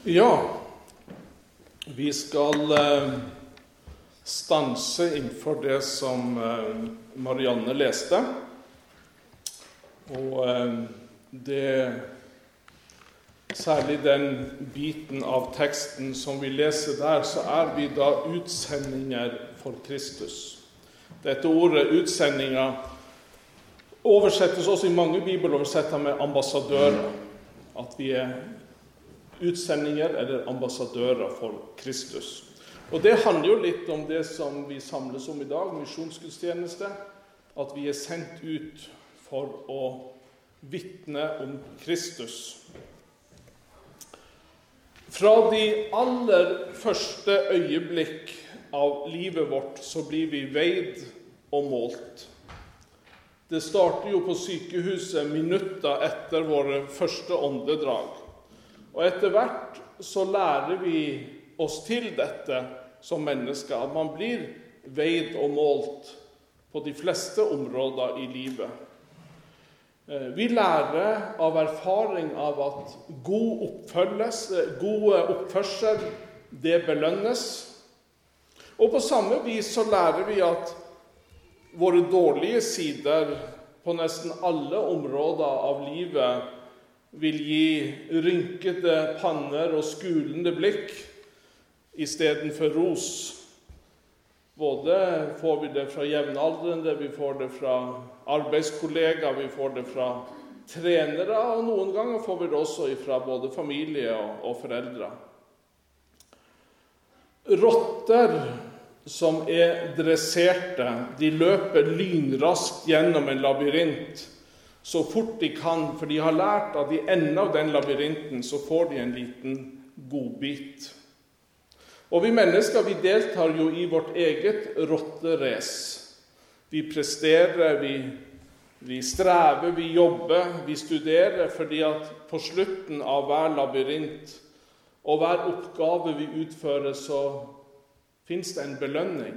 Ja, vi skal stanse innenfor det som Marianne leste. Og særlig den biten av teksten som vi leser der, så vi da utsendinger for Kristus. Dette ordet utsendinger oversettes også i mange bibeloversettelser med ambassadører. At vi utsendinger eller ambassadører for Kristus. Og det handler jo litt om det som vi samles om i dag, misjonsgudstjeneste, at vi sendt ut for å vitne om Kristus. Fra de aller første øyeblikk av livet vårt så blir vi veid og målt. Det starter jo på sykehuset minutter etter våre første åndedrag. Og etter hvert så lærer vi oss til dette som mennesker. At man blir veid og målt på de fleste områder i livet. Vi lærer av erfaring av at god oppførsel, det belønnes. Og på samme vis så lærer vi at våre dårlige sider på nesten alle områder av livet vil gi rynkete panner og skulende blikk i stedet for ros. Både får vi det fra jevnaldrende, vi får det fra arbeidskollegaer, vi får det fra trenere, og noen ganger får vi det også fra både familie og foreldre. Rotter som dresserte, de løper lynraskt gjennom en labyrint, så fort de kan, for de har lært at i enden av den labyrinten så får de en liten godbit. Og vi mennesker, vi deltar jo i vårt eget rotterace. Vi presterer, vi strever, vi jobber, vi studerer, fordi at på slutten av hver labyrint og hver oppgave vi utfører, så finnes det en belønning.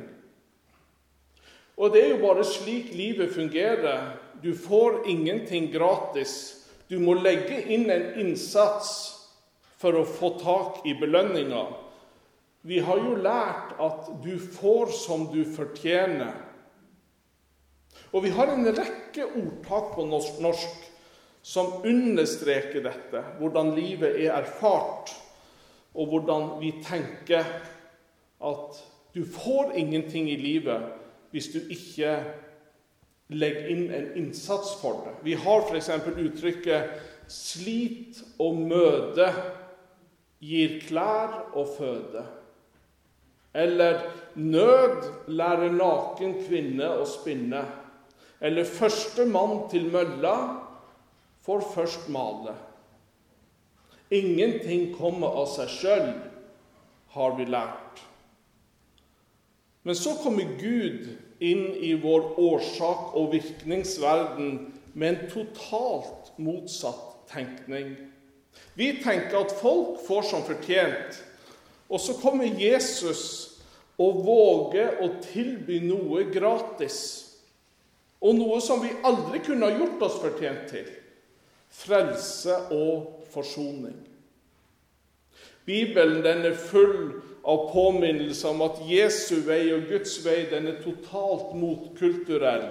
Og det jo bare slik livet fungerer. Du får ingenting gratis. Du må legge inn en innsats for å få tak i belønninga. Vi har jo lært at du får som du fortjener. Og vi har en rekke ordtak på norsk som understreker dette, hvordan livet erfart, og hvordan vi tenker at du får ingenting i livet hvis du ikke legger inn en innsats for det. Vi har for eksempel uttrykket «slit og møde gir klær og føde». Eller «nød lærer naken kvinne å spinne». Eller «første mann til mølla får først male». Ingenting kommer av seg selv, har vi lært. Men så kommer Gud inn i vår årsak- og virkningsverden med en totalt motsatt tenkning. Vi tenker at folk får som fortjent, og så kommer Jesus og våger å tilby noe gratis, og noe som vi aldri kunne ha gjort oss fortjent til. Frelse og forsoning. Bibelen den full av påminnelse om at Jesu vei og Guds vei, den totalt motkulturell.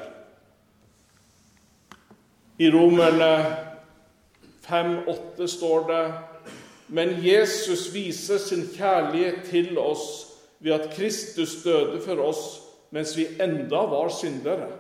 I Romerne 5:8 står det, men Jesus viser sin kjærlighet til oss ved at Kristus døde for oss mens vi enda var syndere.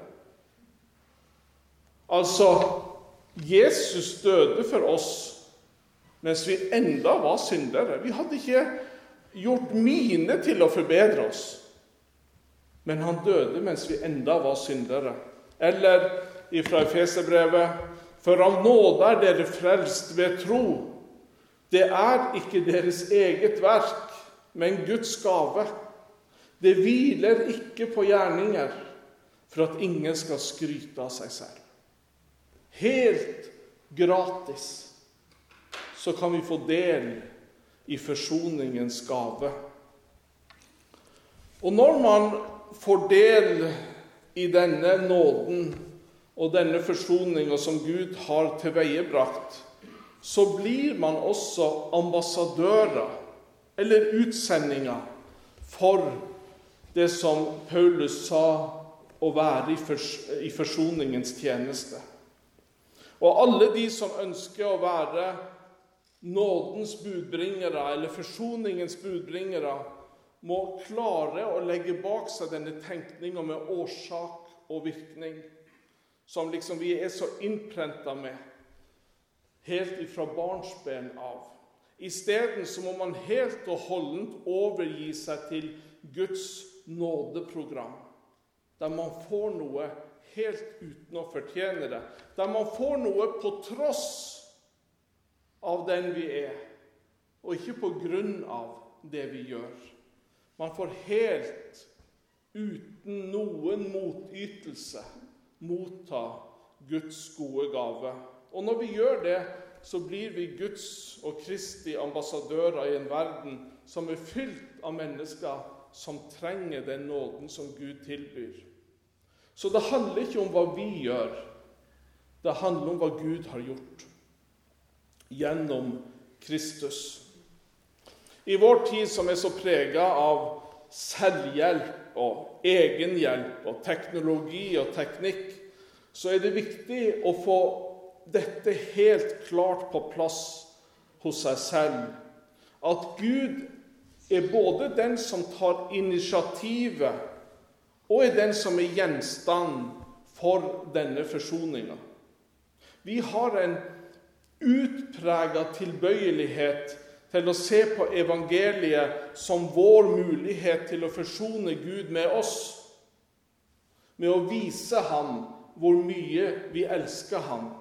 Altså, Jesus døde for oss mens vi enda var syndere. Vi hadde ikke gjort mine til å forbedre oss. Men han døde mens vi enda var syndere. Eller fra Efeserbrevet, for av nåde dere frelst ved tro. Det ikke deres eget verk, men Guds gave. Det hviler ikke på gjerninger, for at ingen skal skryte av seg selv. Helt gratis så kan vi få del i forsoningens gave. Og når man får del i denne nåden og denne forsoningen som Gud har tilveiebrakt, så blir man også ambassadører, eller utsendinger, for det som Paulus sa å være i forsoningens tjeneste. Og alle de som ønsker å være nådens budbringere, eller forsoningens budbringere, må klare å legge bak seg denne tenkningen med årsak og virkning, som liksom vi så innprentet med, helt ifra barnsben av. I stedet så må man helt og holdent overgi seg til Guds nådeprogram, der man får noe helt uten å fortjene det, der man får noe på tross av den vi og ikke på grunn av det vi gjør. Man får helt uten noen motytelse motta Guds gode gave. Og når vi gjør det, så blir vi Guds og Kristi ambassadører i en verden som fylt av mennesker som trenger den nåden som Gud tilbyr. Så det handler ikke om hva vi gjør, det handler om hva Gud har gjort gjennom Kristus. I vår tid som så preget av selvhjelp og egenhjelp og teknologi og teknikk, så det viktig å få dette helt klart på plass hos seg selv. At Gud både den som tar initiativet, og den som gjenstand for denne forsoningen. Vi har en utpreget tilbøyelighet til å se på evangeliet som vår mulighet til å forsone Gud med oss, med å vise ham hvor mye vi elsker ham.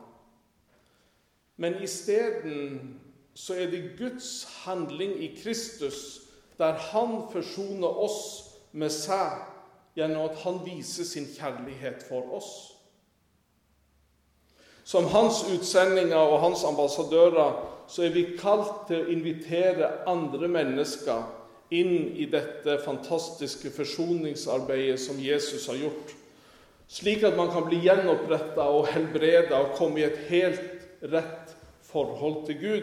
Men i stedet så det Guds handling i Kristus, der han forsoner oss med seg, gjennom at han viser sin kjærlighet for oss. Som hans utsendinger og hans ambassadører, så vi kalt til å invitere andre mennesker inn i dette fantastiske forsoningsarbeidet som Jesus har gjort, slik at man kan bli gjenopprettet og helbredet og komme i et helt rett forhold til Gud.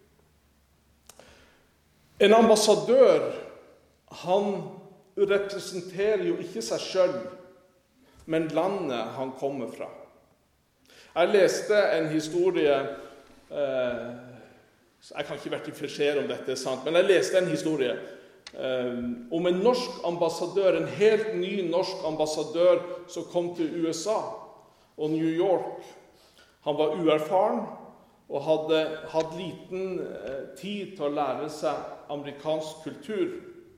En ambassadør, han representerer jo ikke seg selv, men landet han kommer fra. Jeg leste en historie, jeg kan ikke verifisere om dette sant, men jeg leste en historie om en norsk ambassadør, en helt ny norsk ambassadør som kom til USA og New York. Han var uerfaren og hadde hatt liten tid til å lære seg amerikansk kultur.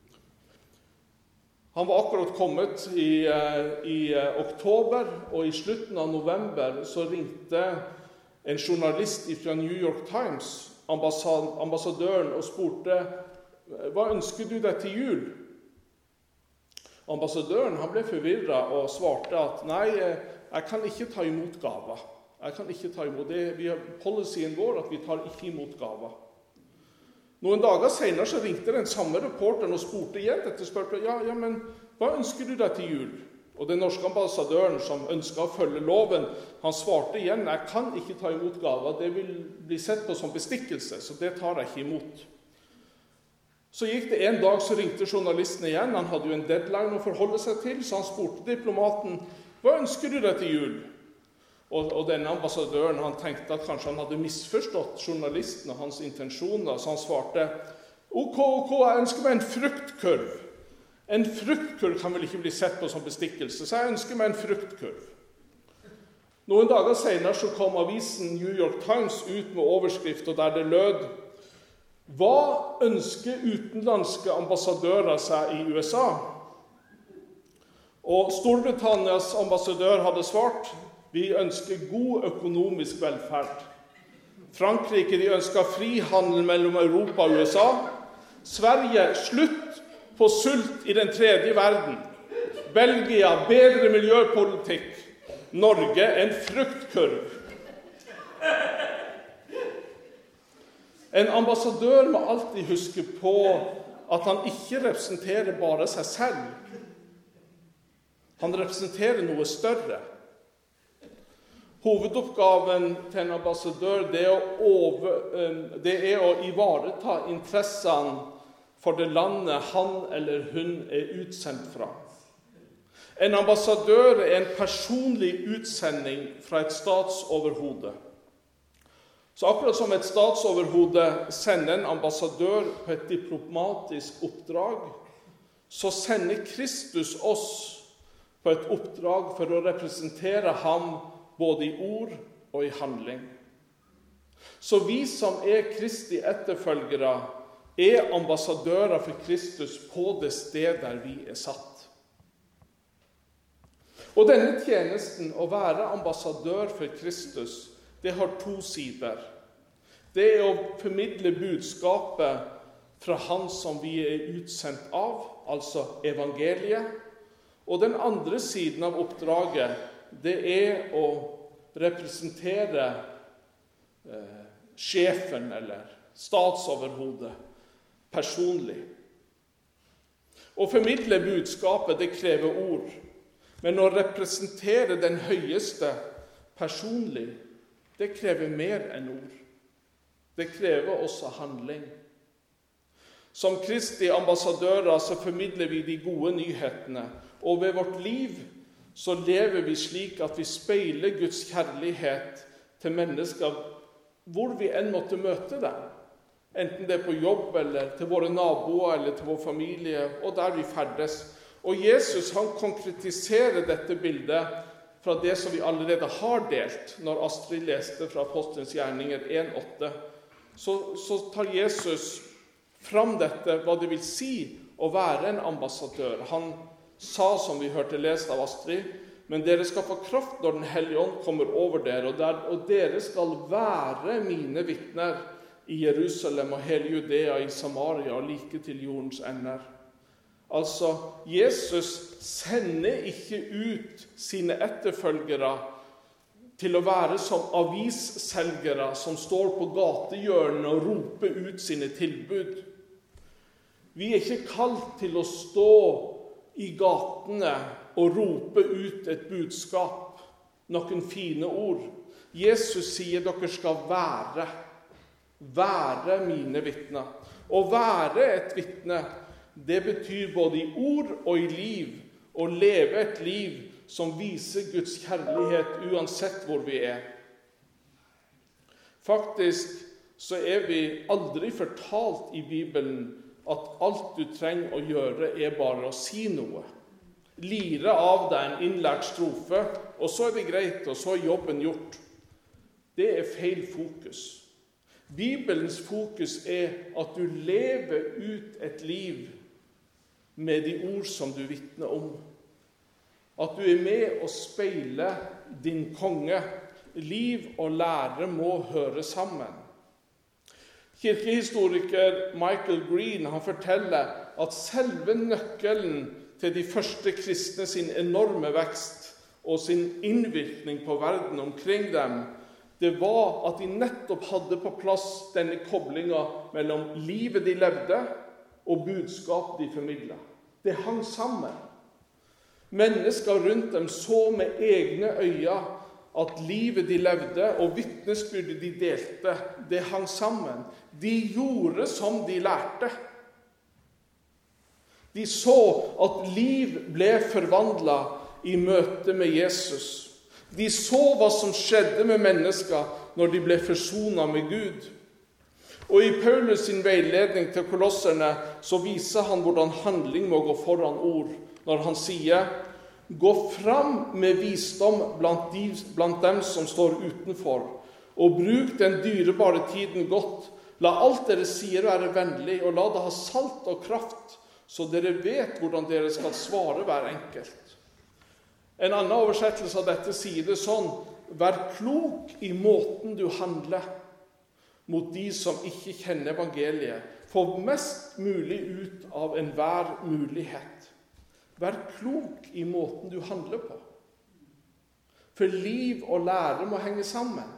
Han var akkurat kommet i oktober, og i slutten av november så ringte en journalist fra New York Times, ambassadøren, og spurte: «Hva ønsker du deg til jul?» Ambassadøren han ble forvirret og svarte at «Nei, jeg kan ikke ta imot gaver. Jeg kan ikke ta imot det. Vi har policyen vår at vi tar ikke imot gaver.» Noen dager senere så ringte den samme reporteren og spurte igjen dette spørsmålet. Ja, men hva ønsker du deg til jul? Og den norske ambassadøren som ønsket å følge loven, han svarte igjen: «Jeg kan ikke ta imot gaver. Det vil bli sett på som bestikkelse, så det tar jeg ikke imot.» Så gikk det en dag, så ringte journalisten igjen. Han hadde jo en deadline å forholde seg til, så han spurte diplomaten: «Hva ønsker du deg til jul?» Og denne ambassadøren, han tenkte at kanskje han hadde misforstått journalisten og hans intensjoner, så han svarte: Ok, jeg ønsker meg en fruktkurv. En fruktkurv kan vel ikke bli sett på som bestikkelse, så jeg ønsker meg en fruktkurv. Noen dager senere så kom avisen New York Times ut med overskrift, og der det lød: «Hva ønsker utenlandske ambassadører seg i USA?» Og Storbritannias ambassadør hadde svart: «Vi ønsker god økonomisk velferd.» Frankrike, de ønsker frihandel mellom Europa og USA. Sverige, slutt på sult i den tredje verden. Belgia, bedre miljøpolitikk. Norge, en fruktkurv. En ambassadør må alltid huske på at han ikke representerer bare seg selv. Han representerer noe større. Hovedoppgaven til en ambassadør det er å ivareta interessene for det landet han eller hun er utsendt fra. En ambassadør er en personlig utsending fra et statsoverhode. Så akkurat som et statsoverhode sender en ambassadør på et diplomatisk oppdrag, så sender Kristus oss på et oppdrag for å representere ham både i ord og i handling. Så vi som er Kristi etterfølgere, er ambassadører for Kristus på det sted der vi er satt. Og denne tjenesten, å være ambassadør for Kristus, det har to sider. Det er å formidle budskapet fra han som vi er utsendt av, altså evangeliet. Og den andre siden av oppdraget, det er å representere sjefen eller statsoverhodet personlig. Å formidle budskapet, det krever ord. Men å representere den høyeste personlig, det krever mer enn ord. Det krever også handling. Som Kristi ambassadører så formidler vi de gode nyhetene, og ved vårt liv så lever vi slik at vi speiler Guds kjærlighet til mennesker hvor vi enn måtte møte dem. Enten det er på jobb, eller til våre naboer, eller til vår familie, og der vi ferdes. Og Jesus han konkretiserer dette bildet fra det som vi allerede har delt, når Astrid leste fra Apostelens gjerninger 1,8. Så tar Jesus fram dette, hva det vil si å være en ambassadør. Han sa, som vi hørte lest av Astrid, men dere skal få kraft når Den hellige ånd kommer over dere, og dere skal være mine vitner i Jerusalem og hele Judea, i Samaria og like til jordens ender. Altså, Jesus sender ikke ut sine etterfølgere til å være som avisselgere som står på gatehjørnet og roper ut sine tilbud. Vi er ikke kalt til å stå i gatene og rope ut et budskap, noen fine ord. Jesus sier dere skal være mine vitner. Å være et vitne, det betyr både i ord og i liv, å leve et liv som viser Guds kjærlighet uansett hvor vi er. Faktisk så er vi aldri fortalt i Bibelen at alt du trenger å gjøre er bare å si noe. Lire av deg en innlært strofe, og så er det greit, og så er jobben gjort. Det er feil fokus. Bibelens fokus er at du lever ut et liv med de ord som du vitner om. At du er med å speile din konge. Liv og lære må høre sammen. Kirkehistoriker Michael Green han forteller at selve nøkkelen til de første kristne sin enorme vekst og sin innvirkning på verden omkring dem, det var at de nettopp hadde på plass denne koblingen mellom livet de levde og budskap de formidlet. Det hang sammen. Mennesker rundt dem så med egne øyne at livet de levde og vitnesbyrdet de delte, det hang sammen. De gjorde som de lærte. De så at liv ble forvandlet i møte med Jesus. De så hva som skjedde med mennesker når de ble forsonet med Gud. Og i Paulus sin veiledning til kolosserne så viser han hvordan handling må gå foran ord, når han sier: «Gå fram med visdom blant dem som står utenfor, og bruk den dyrebare tiden godt. La alt dere sier være vennlig, og la det ha salt og kraft, så dere vet hvordan dere skal svare hver enkelt.» En annen oversettelse av dette sier det sånn: «Vær klok i måten du handler mot de som ikke kjenner evangeliet. Få mest mulig ut av enhver mulighet.» Vær klok i måten du handler på. For liv og lære må henge sammen.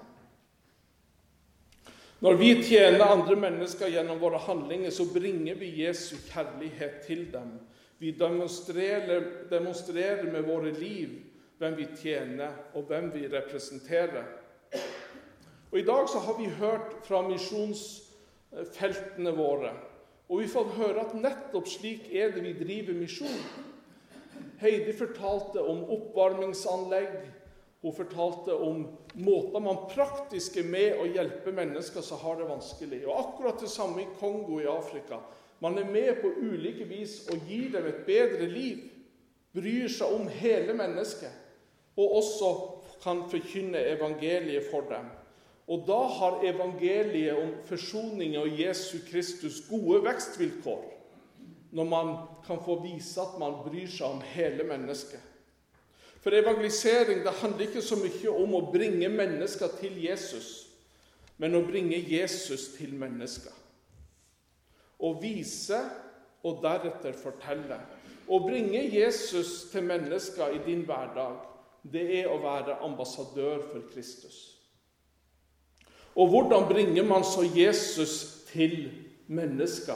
Når vi tjener andre mennesker gjennom våre handlinger, så bringer vi Jesu kjærlighet til dem. Vi demonstrerer med våre liv hvem vi tjener, og hvem vi representerer. Og i dag så har vi hørt fra misjonsfeltene våre, og vi får høre at nettopp slik er det vi driver misjon. Heidi fortalte om oppvarmingsanlegg, hun fortalte om måter man praktisk er med å hjelpe mennesker som har det vanskelig. Og akkurat det samme i Kongo i Afrika. Man er med på ulike vis å gi dem et bedre liv, bryr seg om hele mennesket, og også kan forkynne evangeliet for dem. Og da har evangeliet om forsoning av Jesu Kristus gode vekstvilkår, når man kan få vise at man bryr seg om hele mennesket. For evangelisering, det handler ikke så mye om å bringe mennesker til Jesus, men å bringe Jesus til mennesker. Å vise og deretter fortelle. Å bringe Jesus til mennesker i din hverdag, det er å være ambassadør for Kristus. Og hvordan bringer man så Jesus til mennesker?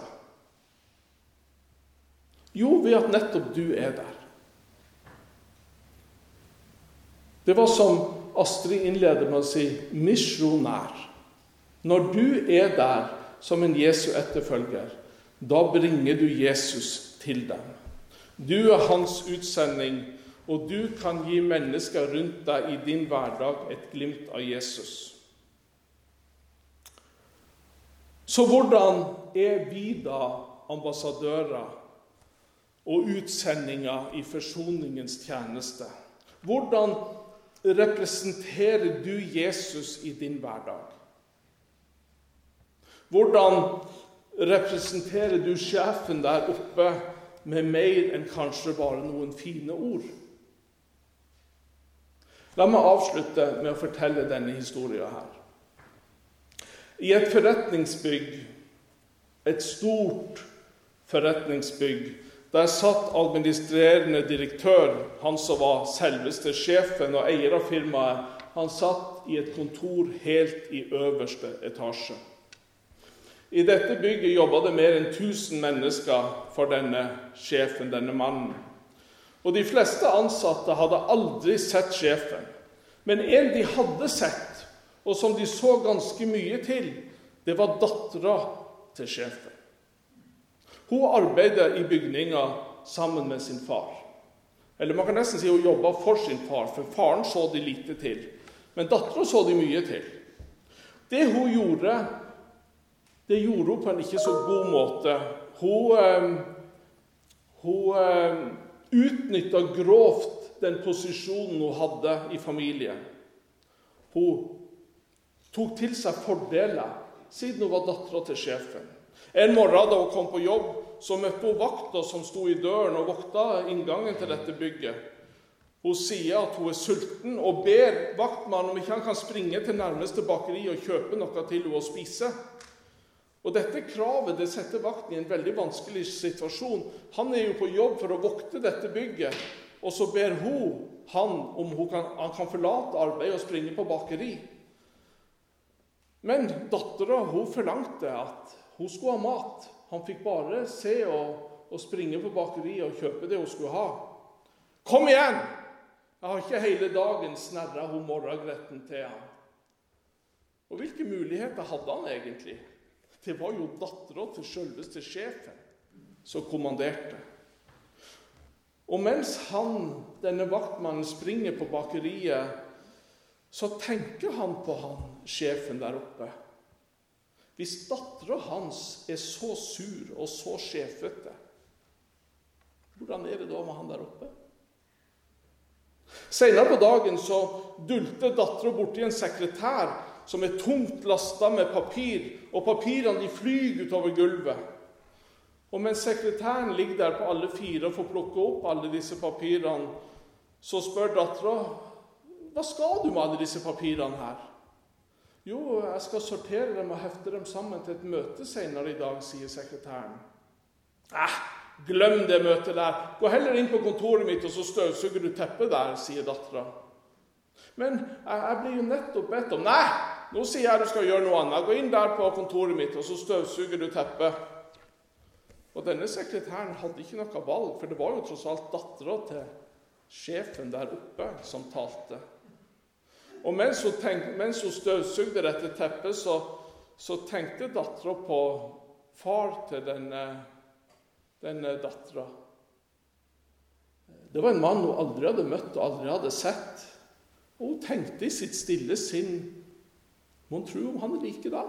Jo, ved at nettopp du er der. Det var som Astrid innleder med å si, misjonær. Når du er der som en Jesu etterfølger, da bringer du Jesus til dem. Du er hans utsending, og du kan gi mennesker rundt deg i din hverdag et glimt av Jesus. Så hvordan er vi da ambassadører og utsendinger i forsoningens tjeneste? Hvordan representerer du Jesus i din hverdag? Hvordan representerer du sjefen der oppe med mer enn kanskje bare noen fine ord? La meg avslutte med å fortelle denne historien her. I et forretningsbygg, et stort forretningsbygg, der satt administrerende direktør, han som var selveste sjefen og eier av firmaet. Han satt i et kontor helt i øverste etasje. I dette bygget jobbet det mer enn 1000 mennesker for denne sjefen, denne mannen. Og de fleste ansatte hadde aldri sett sjefen. Men en de hadde sett, og som de så ganske mye til, det var datteren til sjefen. Hun arbeidet i bygningen sammen med sin far. Eller man kan nesten si hun jobbet for sin far, for faren så de lite til. Men datteren så de mye til. Det hun gjorde, det gjorde hun på en ikke så god måte. Hun utnyttet grovt den posisjonen hun hadde i familien. Hun tok til seg fordeler, siden hun var datteren til sjefen. En morgen da hun kom på jobb, så møtte hun vakta som sto i døren og vokta inngangen til dette bygget. Hun sier at hun er sulten og ber vaktmannen om ikke han kan springe til nærmeste bakeri og kjøpe noe til henne å spise. Og dette kravet det setter vakten i en veldig vanskelig situasjon. Han er jo på jobb for å vokte dette bygget, og så ber han om han kan forlate arbeidet og springe på bakeri. Men datteren, hun forlangte at hun skulle ha mat. Han fikk bare se og springe på bakeriet og kjøpe det hun skulle ha. Kom igjen! Jeg har ikke hele dagen snerret hun morgengretten til han. Og hvilke muligheter hadde han egentlig? Det var jo datteren til selveste sjefen som kommanderte. Og mens denne vaktmannen springer på bakeriet, så tenker han på sjefen der oppe. Hvis datteren hans er så sur og så sjefete, hvordan er det da med han der oppe? Senere på dagen så dulte datteren borti en sekretær som er tungt lastet med papir, og papirene de flyger utover gulvet. Og mens sekretæren ligger der på alle fire og får plukke opp alle disse papirene, så spør datteren, hva skal du med alle disse papirene her? Jo, jeg skal sortere dem og hefte dem sammen til et møte senere i dag, sier sekretæren. Glem det møtet der. Gå heller inn på kontoret mitt, og så støvsuger du teppet der, sier datteren. Men jeg blir jo nettopp bedt om, nei, nå sier jeg du skal gjøre noe annet. Gå inn der på kontoret mitt, og så støvsuger du teppet. Og denne sekretæren hadde ikke noe valg, for det var jo tross alt datteren til sjefen der oppe som talte. Og mens hun støvsugde dette teppet, så tenkte datteren på far til denne datteren. Det var en mann hun aldri hadde møtt og aldri hadde sett. Og hun tenkte i sitt stille sinn, må hun tro om han like da?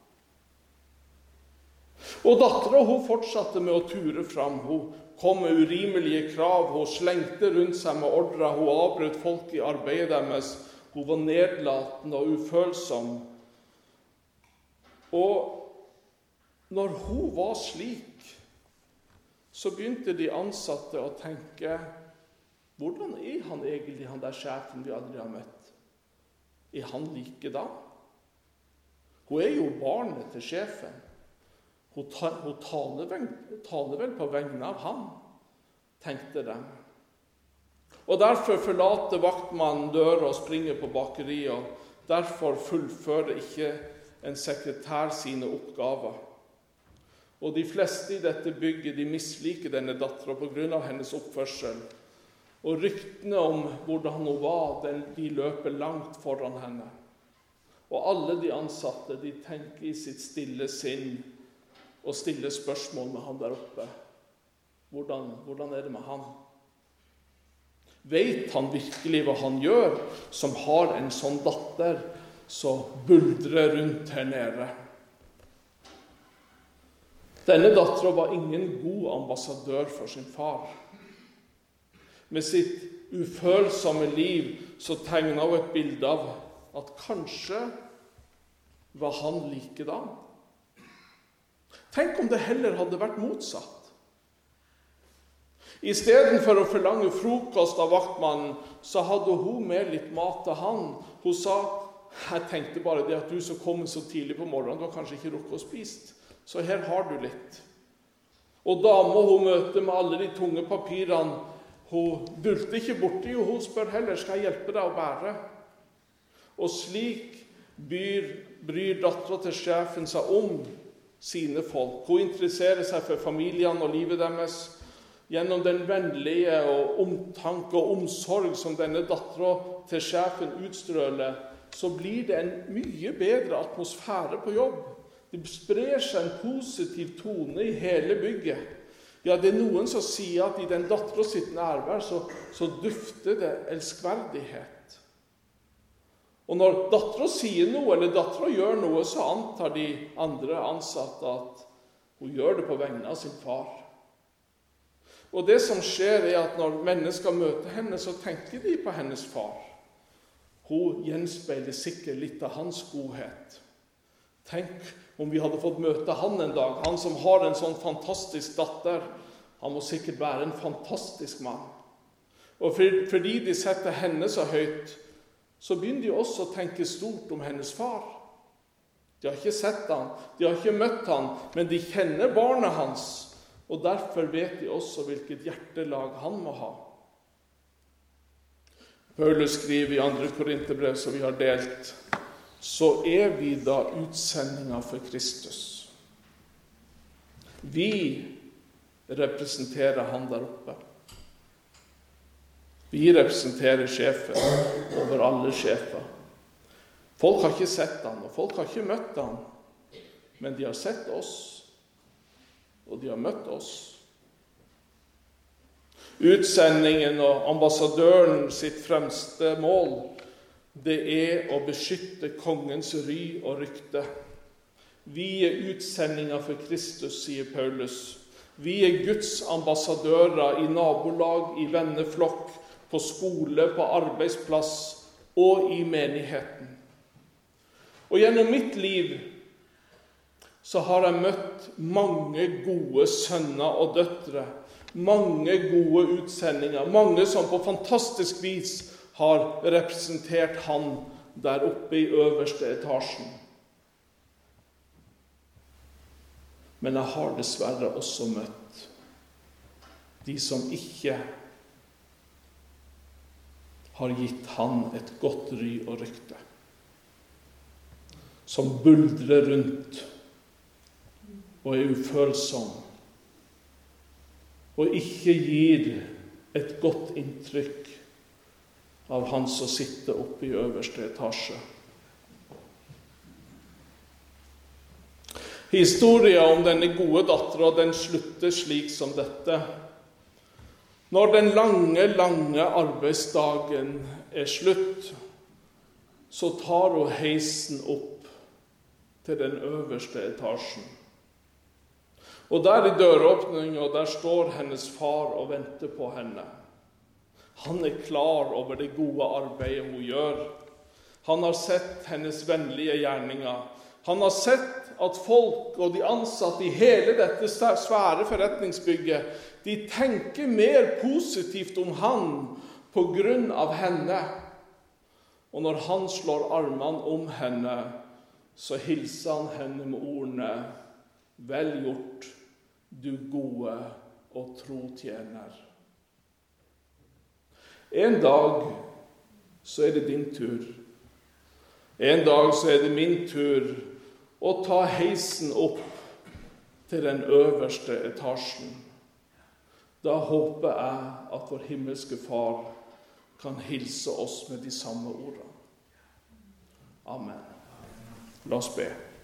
Og datteren hun fortsatte med å ture fram. Hun kom med urimelige krav, hun slengte rundt seg med ordrer, hun avbrøt folk i arbeidet deres, hun var nedlatende og ufølsom. Og når hun var slik, så begynte de ansatte å tenke, hvordan han egentlig, han der sjefen vi aldri har møtt? Han like da? Hun jo barnet til sjefen. Hun taler vel på vegne av han, tenkte de. Og derfor forlater vaktmannen døra og springer på bakeriet, og derfor fullfører ikke en sekretær sine oppgaver. Og de fleste i dette bygget, de misliker denne datteren på grunn av hennes oppførsel. Og ryktene om hvordan hun var, de løper langt foran henne. Og alle de ansatte, de tenker i sitt stille sinn og stiller spørsmål med han der oppe. Hvordan det med han? Vet han virkelig hva han gjør, som har en sånn datter som buldrer rundt her nede? Denne datteren var ingen god ambassadør for sin far. Med sitt ufølsomme liv så tegnet hun et bilde av at kanskje var han likedan. Tenk om det heller hadde vært motsatt. I stedet for å forlange frokost av vaktmannen, så hadde hun med litt mat til han. Hun sa, jeg tenkte bare det at du som kommer så tidlig på morgenen, du har kanskje ikke rukket å spist. Så her har du litt. Og da må hun møte med alle de tunge papirene. Hun bulte ikke borti, og hun spør heller, skal jeg hjelpe deg å bære? Og slik bryr datteren til sjefen seg om sine folk. Hun interesserer seg for familiene og livet deres. Gjennom den vennlige og omtanke og omsorg som denne datteren til sjefen utstråler, så blir det en mye bedre atmosfære på jobb. Det sprer seg en positiv tone i hele bygget. Ja, det noen som sier at i den datteren sitt nærvær så dufter det elskverdighet. Og når datteren sier noe, eller datteren gjør noe, så antar de andre ansatte at hun gjør det på vegne av sin far. Og det som skjer at når mennesker møter henne, så tenker de på hennes far. Hun gjenspeiler sikkert litt av hans godhet. Tenk om vi hadde fått møte han en dag, han som har en sånn fantastisk datter. Han må sikkert være en fantastisk mann. Og fordi de setter henne så høyt, så begynner de også å tenke stort om hennes far. De har ikke sett han, de har ikke møtt han, men de kjenner barnet hans, og derfor vet de også hvilket hjertelag han må ha. Paulus skriver i 2. Korinterbrev som vi har delt, så vi da utsendinger for Kristus. Vi representerer han der oppe. Vi representerer sjefen over alle sjefer. Folk har ikke sett han, og folk har ikke møtt han, men de har sett oss, og de har møtt oss. Utsendingen og ambassadøren sitt fremste mål, det å beskytte kongens ry og rykte. Vi utsendinger for Kristus, sier Paulus. Vi Guds ambassadører i nabolag, i venneflokk, på skole, på arbeidsplass og i menigheten. Og gjennom mitt liv så har jeg møtt mange gode sønner og døtre, mange gode utsendinger, mange som på fantastisk vis har representert han der oppe i øverste etasjen. Men jeg har dessverre også møtt de som ikke har gitt han et godt ry og rykte. Som buldrer rundt og ufølsom. Og ikke gir et godt inntrykk av han som sitter oppe i øverste etasje. Historien om denne gode datteren, den slutter slik som dette. Når den lange arbeidsdagen er slutt, så tar hun heisen opp til den øverste etasjen. Og der i døråpningen, der står hennes far og venter på henne. Han er klar over det gode arbeidet hun gjør. Han har sett hennes vennlige gjerninger. Han har sett at folk og de ansatte i hele dette svære forretningsbygget, de tenker mer positivt om han på grunn av henne. Og når han slår armene om henne, så hilser han henne med ordene: «Vel gjort, du gode og tro tjener.» En dag så er det din tur. En dag så er det min tur å ta heisen opp til den øverste etasjen. Da håper jeg at vår himmelske far kan hilse oss med de samme ordene. Amen. La oss be.